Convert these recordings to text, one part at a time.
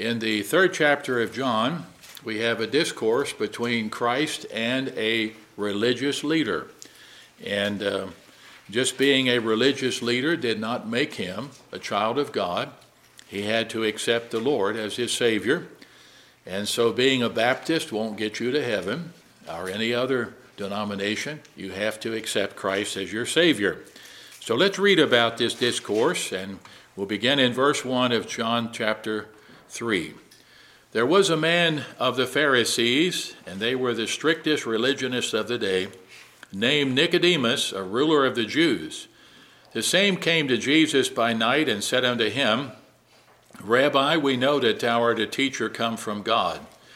In the third chapter of John, we have a discourse between Christ and a religious leader. And just being a religious leader did not make him a child of God. He had to accept the Lord as his Savior. And so being a Baptist won't get you to heaven or any other denomination. You have to accept Christ as your Savior. So let's read about this discourse, and we'll begin in verse 1 of John chapter 3. There was a man of the Pharisees, and they were the strictest religionists of the day, named Nicodemus, a ruler of the Jews. The same came to Jesus by night and said unto him, Rabbi, we know that thou art a teacher come from God.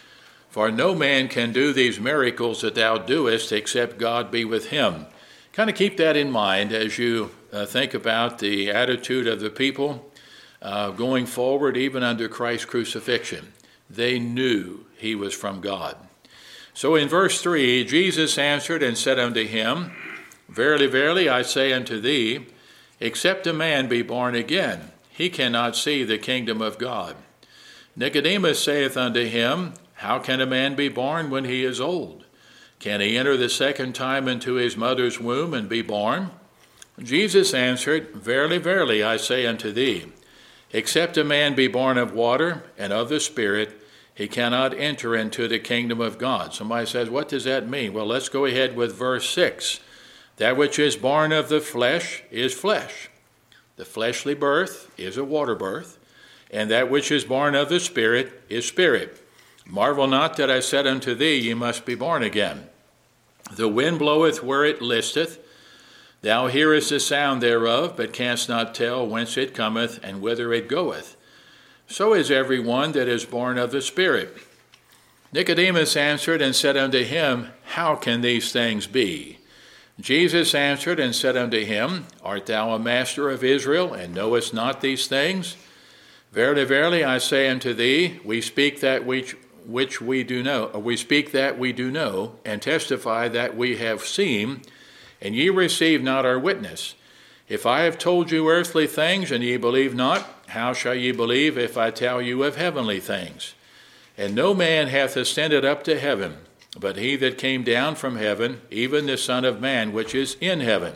For no man can do these miracles that thou doest except God be with him. Kind of keep that in mind as you think about the attitude of the people going forward, even under Christ's crucifixion. They knew he was from God. So in verse 3, Jesus answered and said unto him, Verily, verily, I say unto thee, except a man be born again, he cannot see the kingdom of God. Nicodemus saith unto him, How can a man be born when he is old? Can he enter the second time into his mother's womb and be born? Jesus answered, Verily, verily, I say unto thee, except a man be born of water and of the Spirit, he cannot enter into the kingdom of God. Somebody says, what does that mean? Well, let's go ahead with verse 6. That which is born of the flesh is flesh. The fleshly birth is a water birth, and that which is born of the Spirit is spirit. Marvel not that I said unto thee, ye must be born again. The wind bloweth where it listeth. Thou hearest the sound thereof, but canst not tell whence it cometh and whither it goeth. So is every one that is born of the Spirit. Nicodemus answered and said unto him, How can these things be? Jesus answered and said unto him, Art thou a master of Israel, and knowest not these things? Verily, verily, I say unto thee, we speak that which we do know. We speak that we do know, and testify that we have seen, and ye receive not our witness. If I have told you earthly things, and ye believe not, how shall ye believe if I tell you of heavenly things? And no man hath ascended up to heaven, but he that came down from heaven, even the Son of Man, which is in heaven.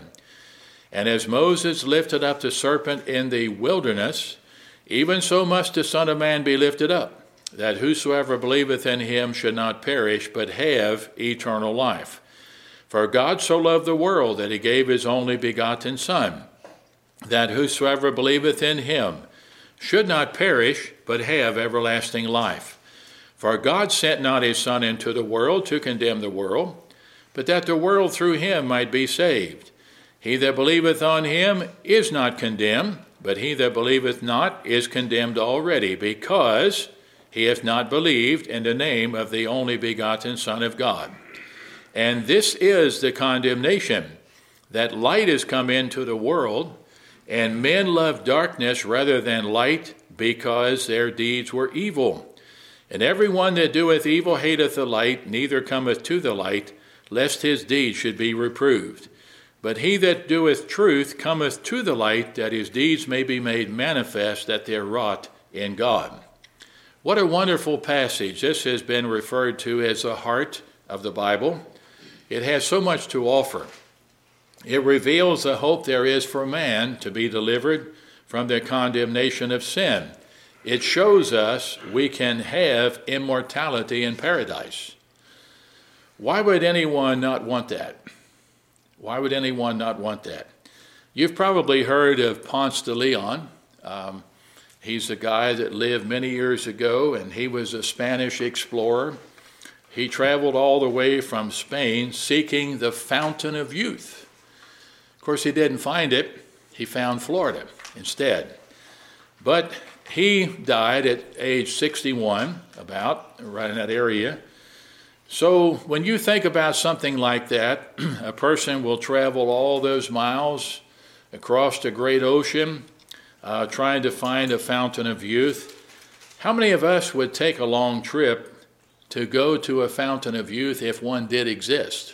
And as Moses lifted up the serpent in the wilderness, even so must the Son of Man be lifted up, that whosoever believeth in him should not perish, but have eternal life. For God so loved the world that he gave his only begotten Son, that whosoever believeth in him should not perish, but have everlasting life. For God sent not his Son into the world to condemn the world, but that the world through him might be saved. He that believeth on him is not condemned, but he that believeth not is condemned already, because he hath not believed in the name of the only begotten Son of God. And this is the condemnation, that light is come into the world, and men love darkness rather than light, because their deeds were evil. And every one that doeth evil hateth the light, neither cometh to the light, lest his deeds should be reproved. But he that doeth truth cometh to the light, that his deeds may be made manifest, that they are wrought in God. What a wonderful passage. This has been referred to as the heart of the Bible. It has so much to offer. It reveals the hope there is for man to be delivered from the condemnation of sin. It shows us we can have immortality in paradise. Why would anyone not want that? Why would anyone not want that? You've probably heard of Ponce de Leon. He's a guy that lived many years ago, and he was a Spanish explorer. He traveled all the way from Spain seeking the fountain of youth. Of course, he didn't find it. He found Florida instead. But he died at age 61, about, right in that area. So when you think about something like that, a person will travel all those miles across the great ocean, trying to find a fountain of youth. How many of us would take a long trip to go to a fountain of youth if one did exist?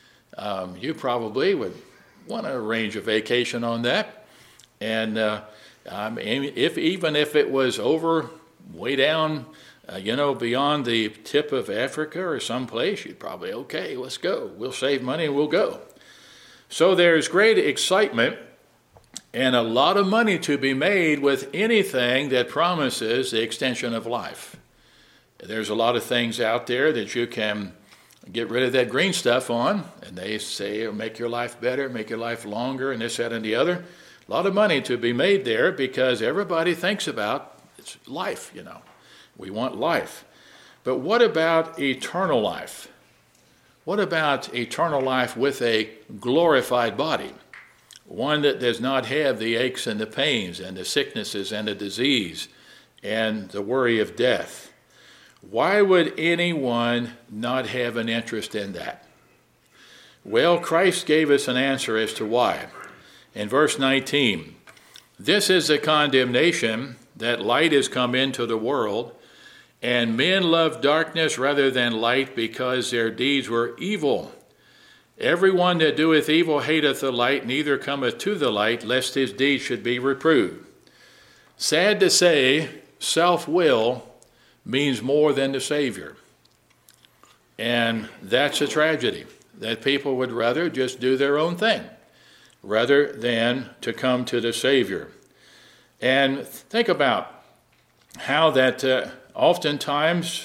You probably would want to arrange a vacation on that. And even if it was over way down, beyond the tip of Africa or someplace, you'd probably, okay, let's go. We'll save money and we'll go. So there's great excitement and a lot of money to be made with anything that promises the extension of life. There's a lot of things out there that you can get rid of that green stuff on, and they say it'll make your life better, make your life longer, and this, that, and the other. A lot of money to be made there because everybody thinks about it's life, We want life. But what about eternal life? What about eternal life with a glorified body? One that does not have the aches and the pains and the sicknesses and the disease and the worry of death. Why would anyone not have an interest in that? Well, Christ gave us an answer as to why. In verse 19, this is the condemnation that light has come into the world, and men love darkness rather than light because their deeds were evil. Everyone that doeth evil hateth the light, neither cometh to the light, lest his deeds should be reproved. Sad to say, self-will means more than the Savior. And that's a tragedy, that people would rather just do their own thing, rather than to come to the Savior. And think about how that oftentimes,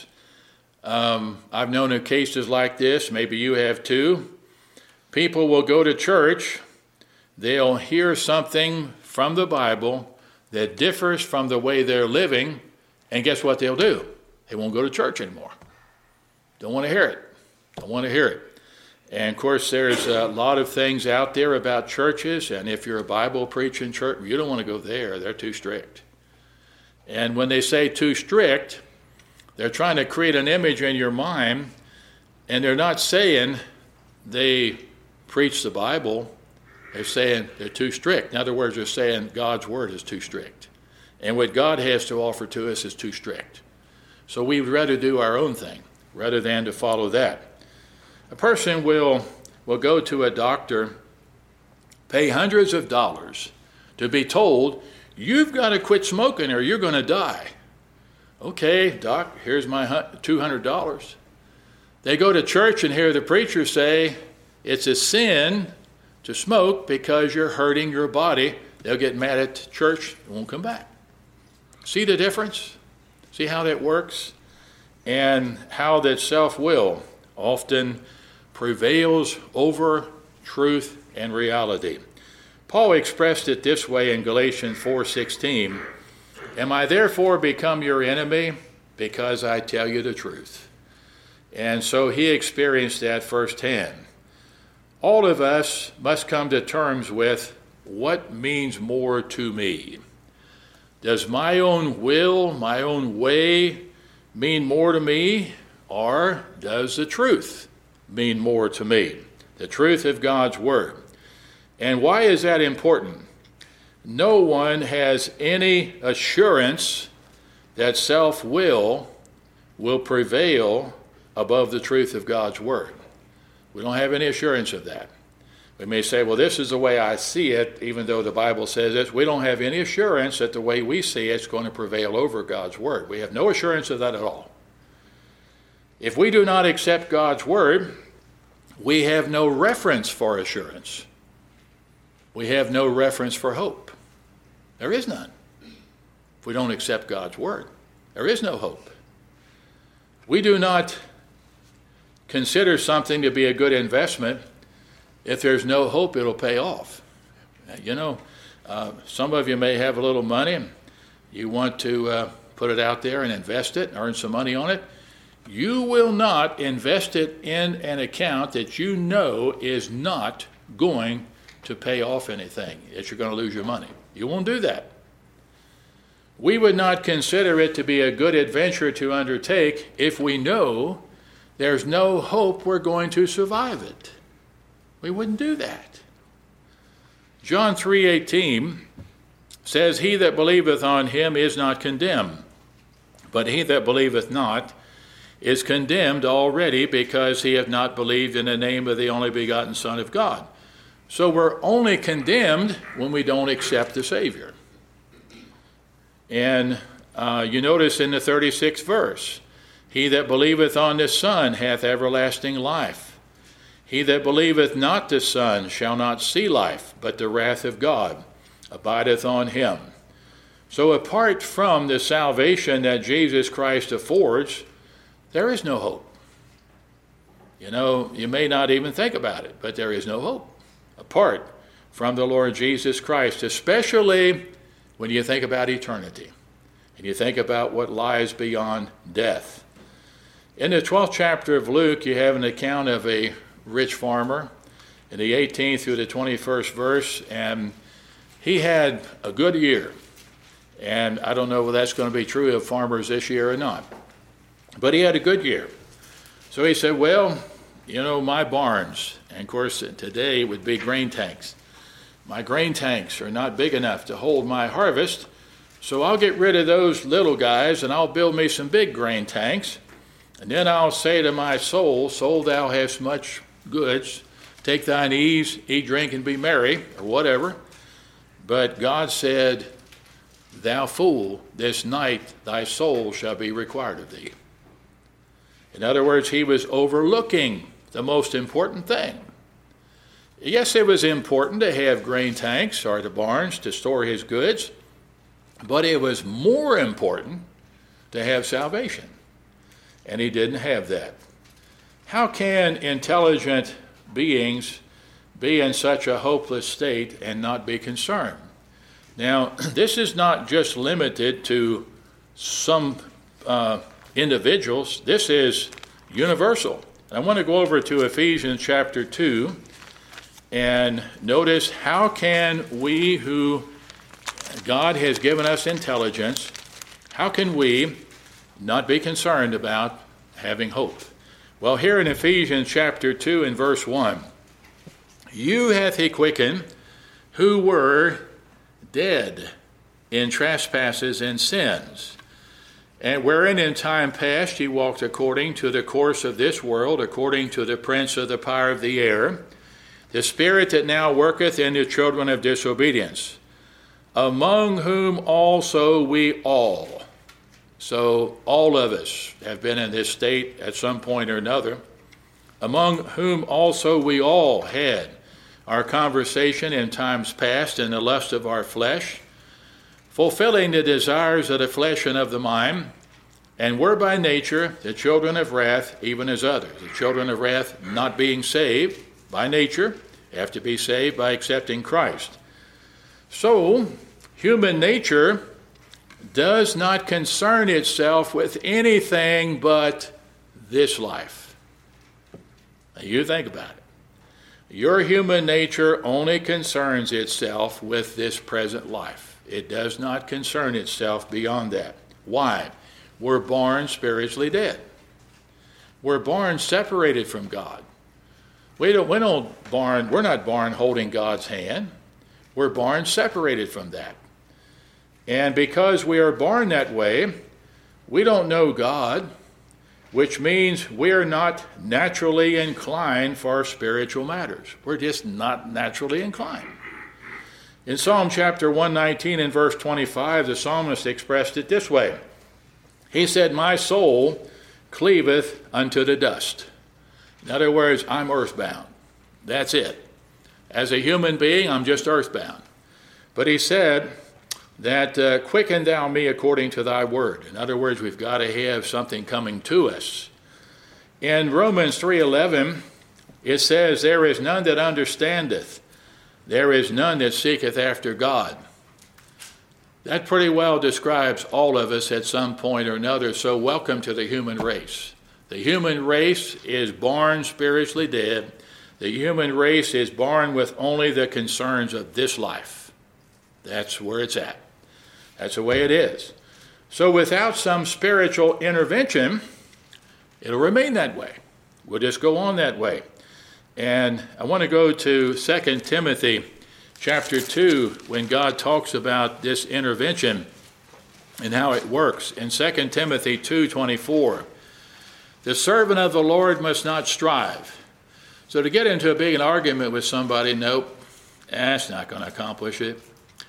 I've known of cases like this, maybe you have too. People will go to church, they'll hear something from the Bible that differs from the way they're living, and guess what they'll do? They won't go to church anymore. Don't want to hear it. Don't want to hear it. And of course, there's a lot of things out there about churches, and if you're a Bible preaching church, you don't want to go there. They're too strict. And when they say too strict, they're trying to create an image in your mind, and they're not saying they preach the Bible. They're saying they're too strict. In other words, they're saying God's word is too strict. And what God has to offer to us is too strict. So we would rather do our own thing rather than to follow that. A person will go to a doctor, pay hundreds of dollars to be told, you've got to quit smoking or you're going to die. Okay, doc, here's my $200. They go to church and hear the preacher say, it's a sin to smoke because you're hurting your body. They'll get mad at church and won't come back. See the difference? See how that works? And how that self-will often prevails over truth and reality. Paul expressed it this way in Galatians 4:16, am I therefore become your enemy because I tell you the truth? And so he experienced that firsthand. All of us must come to terms with what means more to me. Does my own will, my own way mean more to me, or does the truth mean more to me? The truth of God's word. And why is that important? No one has any assurance that self-will will prevail above the truth of God's word. We don't have any assurance of that. We may say, well, this is the way I see it, even though the Bible says this. We don't have any assurance that the way we see it's going to prevail over God's word. We have no assurance of that at all. If we do not accept God's word, we have no reference for assurance. We have no reference for hope. There is none. If we don't accept God's word, there is no hope. We do not consider something to be a good investment if there's no hope it'll pay off. Some of you may have a little money. You want to put it out there and invest it, earn some money on it. You will not invest it in an account that you know is not going to pay off anything, that you're going to lose your money. You won't do that. We would not consider it to be a good adventure to undertake if we know there's no hope we're going to survive it. We wouldn't do that. John 3:18 says, he that believeth on him is not condemned, but he that believeth not is condemned already, because he hath not believed in the name of the only begotten Son of God. So we're only condemned when we don't accept the Savior. And You notice in the 36th verse, he that believeth on the Son hath everlasting life. He that believeth not the Son shall not see life, but the wrath of God abideth on him. So apart from the salvation that Jesus Christ affords, there is no hope. You know, you may not even think about it, but there is no hope apart from the Lord Jesus Christ, especially when you think about eternity and you think about what lies beyond death. In the 12th chapter of Luke, you have an account of a rich farmer in the 18th through the 21st verse, and he had a good year. And I don't know whether that's going to be true of farmers this year or not. But he had a good year. So he said, well, you know, my barns, and of course today would be grain tanks. My grain tanks are not big enough to hold my harvest, so I'll get rid of those little guys and I'll build me some big grain tanks. And then I'll say to my soul, soul, thou hast much goods. Take thine ease, eat, drink, and be merry, or whatever. But God said, thou fool, this night thy soul shall be required of thee. In other words, he was overlooking the most important thing. Yes, it was important to have grain tanks or the barns to store his goods, but it was more important to have salvation. And he didn't have that. How can intelligent beings be in such a hopeless state and not be concerned? Now, this is not just limited to some individuals. This is universal. I want to go over to Ephesians chapter 2 and notice how can we who God has given us intelligence, how can we not be concerned about having hope? Well, here in Ephesians chapter 2 and verse 1, you hath he quickened who were dead in trespasses and sins, and wherein in time past ye walked according to the course of this world, according to the prince of the power of the air, the spirit that now worketh in the children of disobedience, among whom also we all. So all of us have been in this state at some point or another, among whom also we all had our conversation in times past in the lust of our flesh, fulfilling the desires of the flesh and of the mind, and were by nature the children of wrath, even as others. The children of wrath not being saved by nature, have to be saved by accepting Christ. So, human nature does not concern itself with anything but this life. Now, you think about it. Your human nature only concerns itself with this present life. It does not concern itself beyond that. Why? We're born spiritually dead. We're born separated from God. We're not born holding God's hand. We're born separated from that. And because we are born that way, we don't know God, which means we're not naturally inclined for spiritual matters. We're just not naturally inclined. In Psalm chapter 119 and verse 25, the psalmist expressed it this way. He said, my soul cleaveth unto the dust. In other words, I'm earthbound. That's it. As a human being, I'm just earthbound. But he said that quicken thou me according to thy word. In other words, we've got to have something coming to us. In Romans 3:11, it says, there is none that understandeth. There is none that seeketh after God. That pretty well describes all of us at some point or another, so welcome to the human race. The human race is born spiritually dead. The human race is born with only the concerns of this life. That's where it's at. That's the way it is. So without some spiritual intervention, it'll remain that way. We'll just go on that way. And I want to go to 2 Timothy chapter 2 when God talks about this intervention and how it works. In 2 Timothy 2:24, the servant of the Lord must not strive. So to get into a big argument with somebody, nope, that's not going to accomplish it.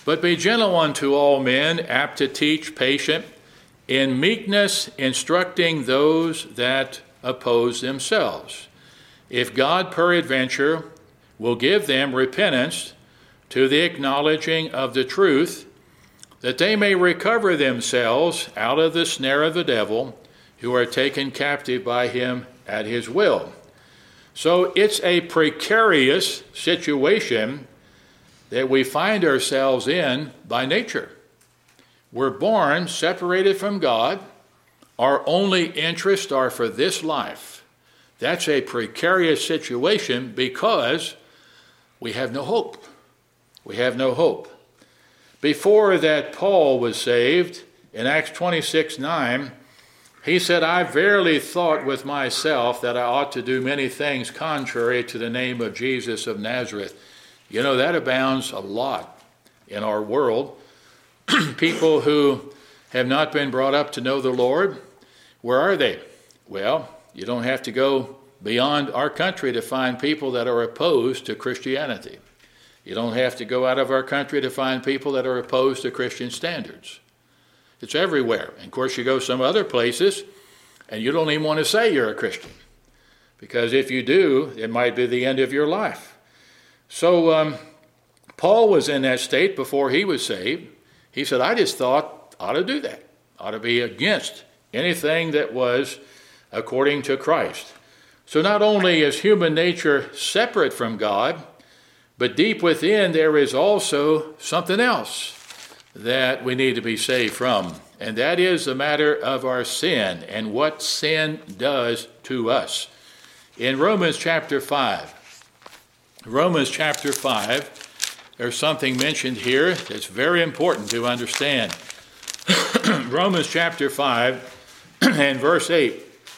But be gentle unto all men, apt to teach, patient, in meekness instructing those that oppose themselves. If God peradventure will give them repentance to the acknowledging of the truth, that they may recover themselves out of the snare of the devil, who are taken captive by him at his will. So it's a precarious situation that we find ourselves in by nature. We're born separated from God. Our only interests are for this life. That's a precarious situation because we have no hope. We have no hope. Before that Paul was saved, in Acts 26:9, he said, I verily thought with myself that I ought to do many things contrary to the name of Jesus of Nazareth. You know, that abounds a lot in our world. People who have not been brought up to know the Lord, where are they? Well, you don't have to go beyond our country to find people that are opposed to Christianity. You don't have to go out of our country to find people that are opposed to Christian standards. It's everywhere. And of course, you go some other places, and you don't even want to say you're a Christian. Because if you do, it might be the end of your life. So Paul was in that state before he was saved. He said, I just thought I ought to do that. I ought to be against anything that was according to Christ. So not only is human nature separate from God, but deep within there is also something else that we need to be saved from. And that is the matter of our sin and what sin does to us. In Romans chapter 5, there's something mentioned here that's very important to understand. Romans chapter 5 and verse 8.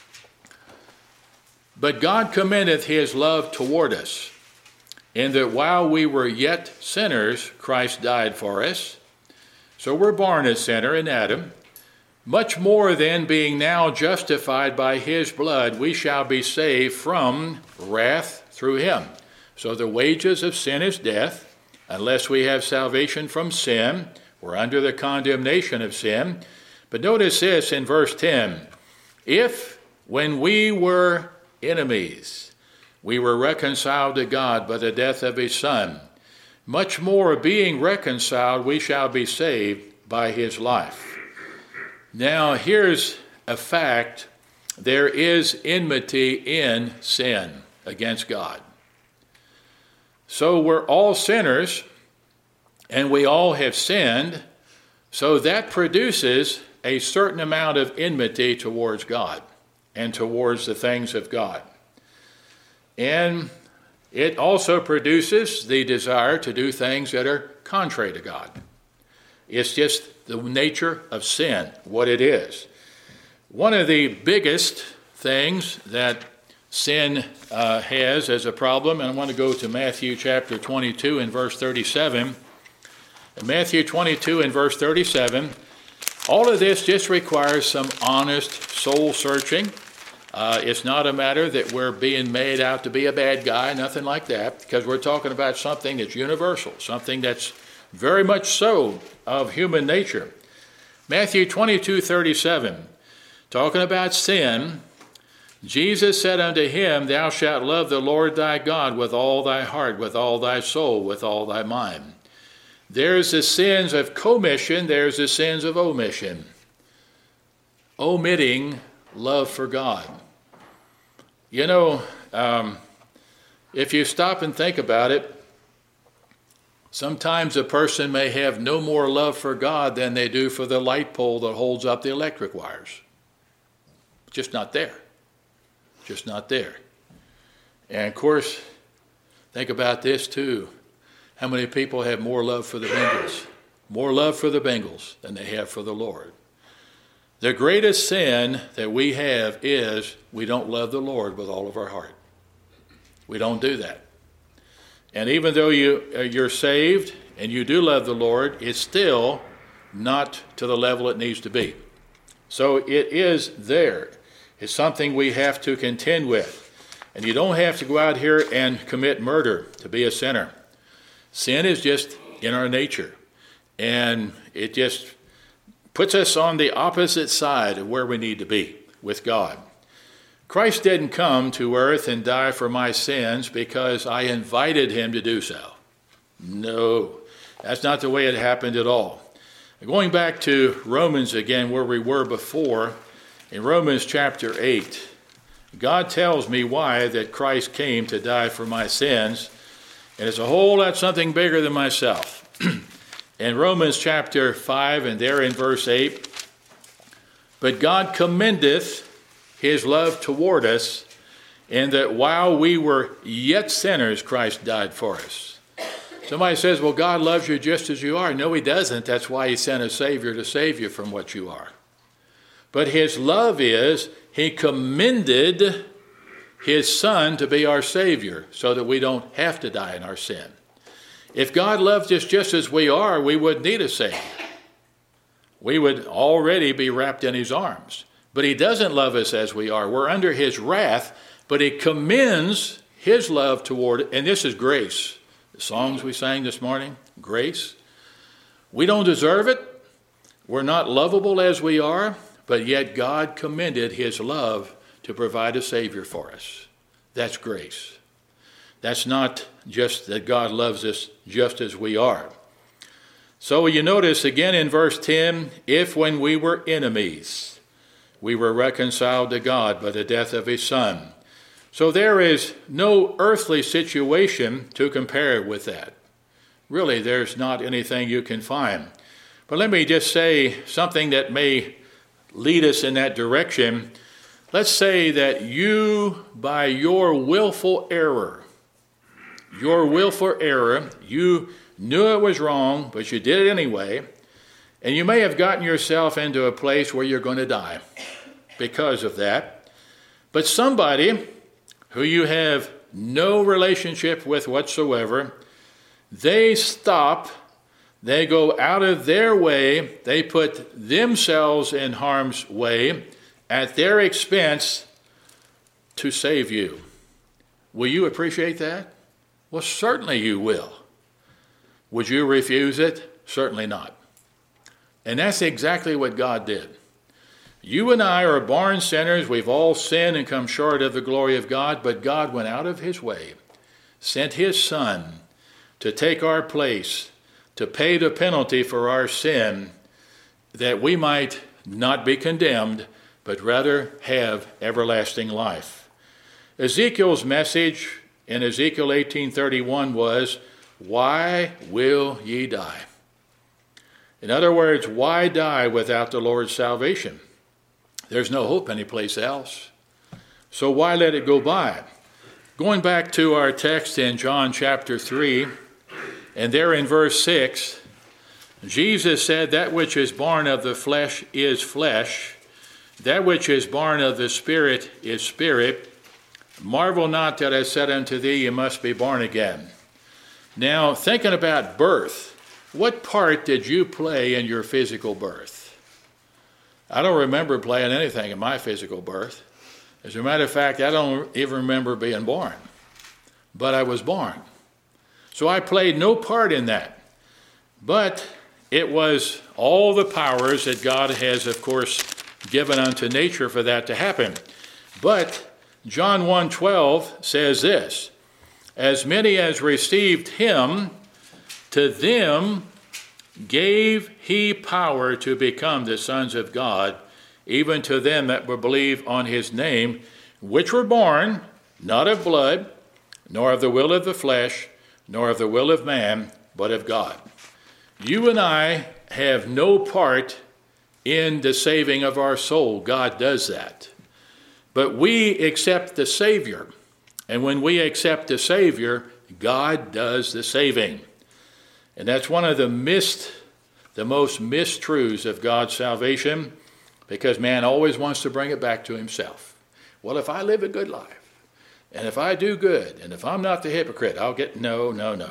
But God commendeth his love toward us, in that while we were yet sinners, Christ died for us. So we're born a sinner in Adam. Much more then, being now justified by his blood, we shall be saved from wrath through him. So the wages of sin is death. Unless we have salvation from sin, we're under the condemnation of sin. But notice this in verse 10. If, when we were enemies, we were reconciled to God by the death of his Son, much more being reconciled, we shall be saved by his life. Now, here's a fact. There is enmity in sin against God. So we're all sinners, and we all have sinned, so that produces a certain amount of enmity towards God and towards the things of God. And it also produces the desire to do things that are contrary to God. It's just the nature of sin, what it is. One of the biggest things that sin has as a problem, and I want to go to Matthew chapter 22 and verse 37. In Matthew 22 and verse 37, all of this just requires some honest soul searching. It's not a matter that we're being made out to be a bad guy, nothing like that, because we're talking about something that's universal, something that's very much so of human nature. Matthew 22:37, talking about sin, Jesus said unto him, Thou shalt love the Lord thy God with all thy heart, with all thy soul, with all thy mind. There's the sins of commission, there's the sins of omission. Omitting love for God. You know, if you stop and think about it, sometimes a person may have no more love for God than they do for the light pole that holds up the electric wires. Just not there. Just not there. And of course, think about this too. How many people have more love for the Bengals? More love for the Bengals than they have for the Lord. The greatest sin that we have is we don't love the Lord with all of our heart. We don't do that. And even though you're saved and you do love the Lord, it's still not to the level it needs to be. So it is there. It's something we have to contend with. And you don't have to go out here and commit murder to be a sinner. Sin is just in our nature. And it just puts us on the opposite side of where we need to be with God. Christ didn't come to earth and die for my sins because I invited him to do so. No, that's not the way it happened at all. Going back to Romans again, where we were before, in Romans chapter 8, God tells me why that Christ came to die for my sins, and it's a whole lot something bigger than myself. In Romans chapter 5, and there in verse 8, but God commendeth his love toward us, in that while we were yet sinners, Christ died for us. Somebody says, well, God loves you just as you are. No, he doesn't. That's why he sent a Savior to save you from what you are. But his love is, he commended his Son to be our Savior so that we don't have to die in our sin. If God loved us just as we are, we wouldn't need a Savior. We would already be wrapped in his arms. But he doesn't love us as we are. We're under his wrath, but he commends his love toward, and this is grace. The songs we sang this morning, grace. We don't deserve it. We're not lovable as we are, but yet God commended his love to provide a Savior for us. That's grace. That's not just that God loves us just as we are. So you notice again in verse 10, if when we were enemies, we were reconciled to God by the death of his Son. So there is no earthly situation to compare with that. Really, there's not anything you can find. But let me just say something that may lead us in that direction. Let's say that you, by your willful error, you knew it was wrong, but you did it anyway, and you may have gotten yourself into a place where you're going to die because of that. But somebody who you have no relationship with whatsoever, they stop, they go out of their way, they put themselves in harm's way at their expense to save you. Will you appreciate that? Well, certainly you will. Would you refuse it? Certainly not. And that's exactly what God did. You and I are born sinners. We've all sinned and come short of the glory of God, but God went out of his way, sent his Son to take our place, to pay the penalty for our sin, that we might not be condemned, but rather have everlasting life. Ezekiel's message in Ezekiel 18:31 was, why will ye die? In other words, why die without the Lord's salvation? There's no hope anyplace else. So why let it go by? Going back to our text in John chapter 3, and there in verse 6, Jesus said, that which is born of the flesh is flesh, that which is born of the Spirit is spirit. Marvel not that I said unto thee, you must be born again. Now, thinking about birth, what part did you play in your physical birth? I don't remember playing anything in my physical birth. As a matter of fact, I don't even remember being born. But I was born. So I played no part in that. But it was all the powers that God has, of course, given unto nature for that to happen. But John 1:12 says this, as many as received him, to them gave he power to become the sons of God, even to them that will believe on his name, which were born not of blood, nor of the will of the flesh, nor of the will of man, but of God. You and I have no part in the saving of our soul. God does that. But we accept the Savior. And when we accept the Savior, God does the saving. And that's one of the most mistruths of God's salvation, because man always wants to bring it back to himself. Well, if I live a good life, and if I do good, and if I'm not the hypocrite, I'll get, no.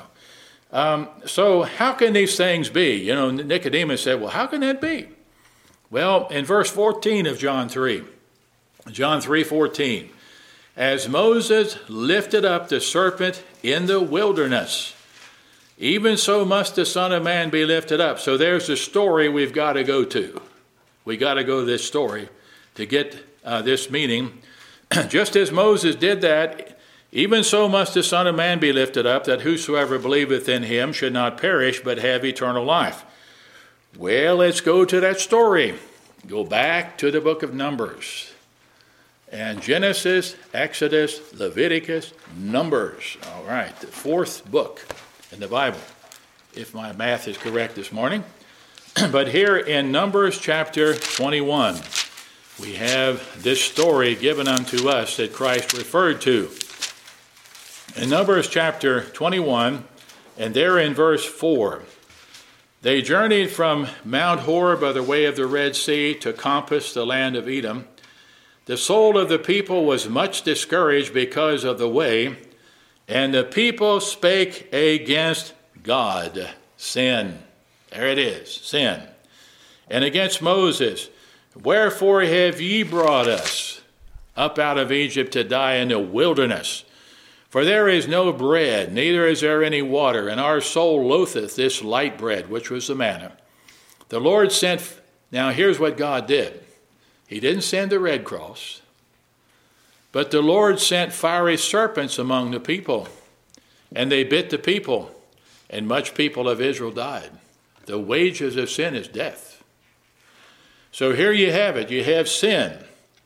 So how can these things be? Nicodemus said, well, how can that be? Well, in verse 14 of John 3:14, as Moses lifted up the serpent in the wilderness, even so must the Son of Man be lifted up. So there's the story we've got to go to. We got to go to this story to get this meaning. Just as Moses did that, even so must the Son of Man be lifted up, that whosoever believeth in him should not perish, but have eternal life. Well, let's go to that story. Go back to the book of Numbers. And Genesis, Exodus, Leviticus, Numbers. All right, the fourth book in the Bible, if my math is correct this morning. But here in Numbers chapter 21, we have this story given unto us that Christ referred to. In Numbers chapter 21, and there in verse 4, they journeyed from Mount Hor by the way of the Red Sea to compass the land of Edom. The soul of the people was much discouraged because of the way, and the people spake against God. Sin. There it is, sin. And against Moses, wherefore have ye brought us up out of Egypt to die in the wilderness? For there is no bread, neither is there any water, and our soul loatheth this light bread, which was the manna. The Lord sent, now here's what God did. He didn't send the Red Cross, but the Lord sent fiery serpents among the people, and they bit the people, and much people of Israel died. The wages of sin is death. So here you have it. You have sin.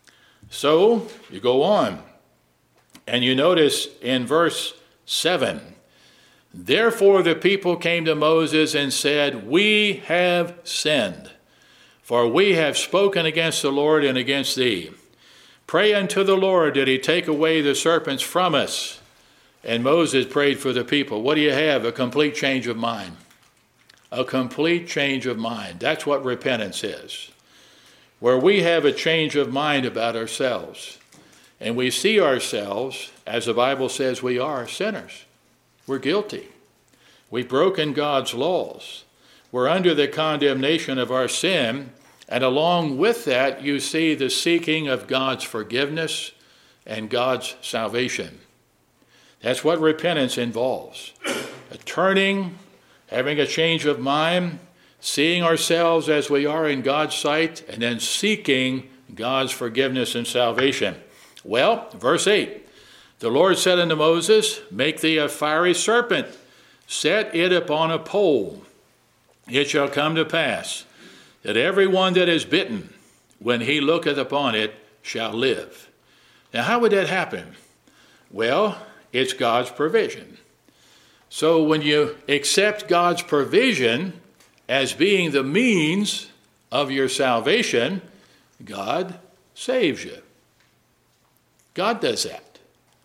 So you go on, and you notice in verse 7, therefore the people came to Moses and said, we have sinned, for we have spoken against the Lord and against thee. Pray unto the Lord that he take away the serpents from us. And Moses prayed for the people. What do you have? A complete change of mind. A complete change of mind. That's what repentance is. Where we have a change of mind about ourselves. And we see ourselves, as the Bible says we are, sinners. We're guilty. We've broken God's laws. We're under the condemnation of our sin. And along with that, you see the seeking of God's forgiveness and God's salvation. That's what repentance involves. A turning, having a change of mind, seeing ourselves as we are in God's sight, and then seeking God's forgiveness and salvation. Well, verse 8, the Lord said unto Moses, make thee a fiery serpent, set it upon a pole. It shall come to pass that every one that is bitten, when he looketh upon it, shall live. Now, how would that happen? Well, it's God's provision. So when you accept God's provision as being the means of your salvation, God saves you. God does that.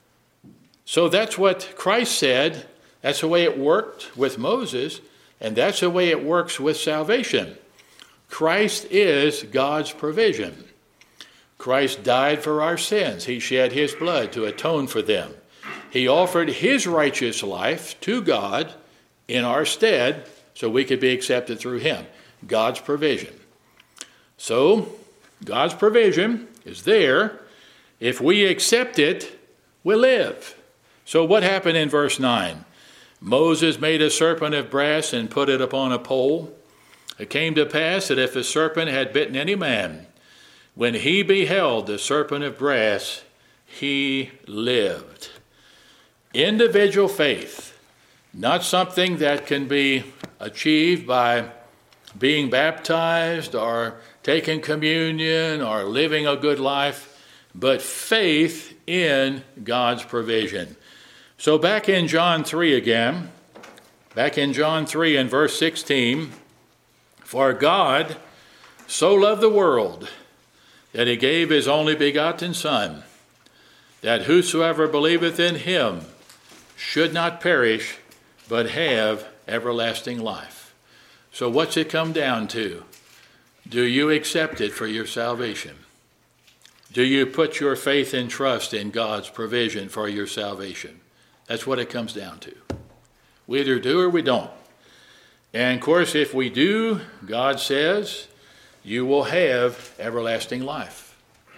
So that's what Christ said. That's the way it worked with Moses, and that's the way it works with salvation. Christ is God's provision. Christ died for our sins. He shed his blood to atone for them. He offered his righteous life to God in our stead so we could be accepted through him. God's provision. So, God's provision is there. If we accept it, we'll live. So what happened in verse 9? Moses made a serpent of brass and put it upon a pole. It came to pass that if a serpent had bitten any man, when he beheld the serpent of brass, he lived. Individual faith, not something that can be achieved by being baptized or taking communion or living a good life, but faith in God's provision. So back in John 3 again, back in John 3 and verse 16, for God so loved the world that he gave his only begotten Son, that whosoever believeth in him should not perish, but have everlasting life. So what's it come down to? Do you accept it for your salvation? Do you put your faith and trust in God's provision for your salvation? That's what it comes down to. We either do or we don't. And of course, if we do, God says, you will have everlasting life.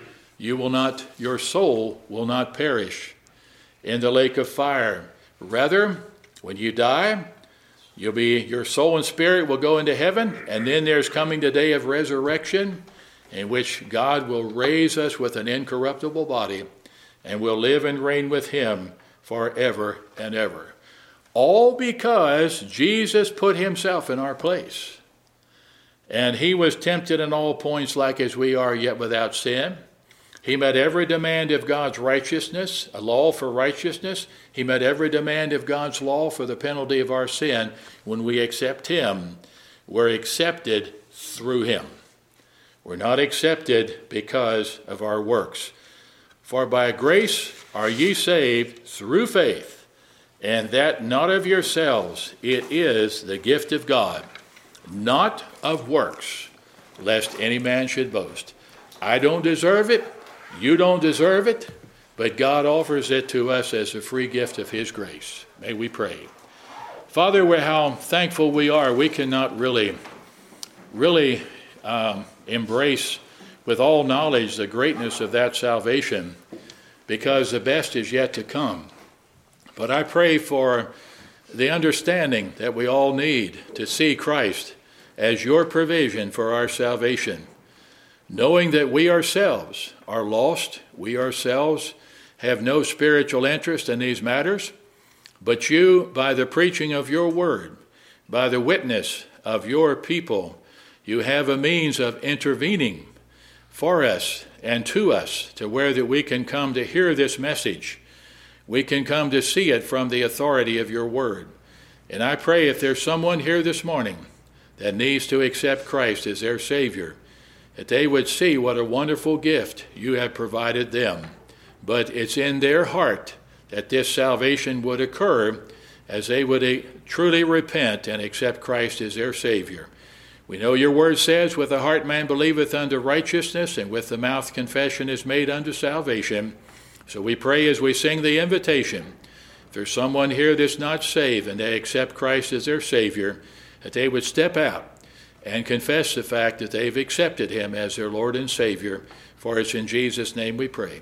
Your soul will not perish in the lake of fire. Rather, when you die, Your soul and spirit will go into heaven, and then there's coming the day of resurrection, in which God will raise us with an incorruptible body, and we'll live and reign with him forever and ever. All because Jesus put himself in our place. And he was tempted in all points like as we are, yet without sin. He met every demand of God's righteousness, a law for righteousness. He met every demand of God's law for the penalty of our sin. When we accept him, we're accepted through him. We're not accepted because of our works. For by grace are ye saved through faith, and that not of yourselves, it is the gift of God, not of works, lest any man should boast. I don't deserve it, you don't deserve it, but God offers it to us as a free gift of his grace. May we pray. Father, how thankful we are. We cannot really embrace with all knowledge the greatness of that salvation, because the best is yet to come. But I pray for the understanding that we all need to see Christ as your provision for our salvation, knowing that we ourselves are lost, we ourselves have no spiritual interest in these matters, but you, by the preaching of your word, by the witness of your people, you have a means of intervening for us and to us, to where that we can come to hear this message. We can come to see it from the authority of your word. And I pray if there's someone here this morning that needs to accept Christ as their Savior, that they would see what a wonderful gift you have provided them. But it's in their heart that this salvation would occur as they would truly repent and accept Christ as their Savior. We know your word says, with the heart man believeth unto righteousness, and with the mouth confession is made unto salvation. So we pray as we sing the invitation, if there's someone here that's not saved and they accept Christ as their Savior, that they would step out and confess the fact that they've accepted him as their Lord and Savior. For it's in Jesus' name we pray.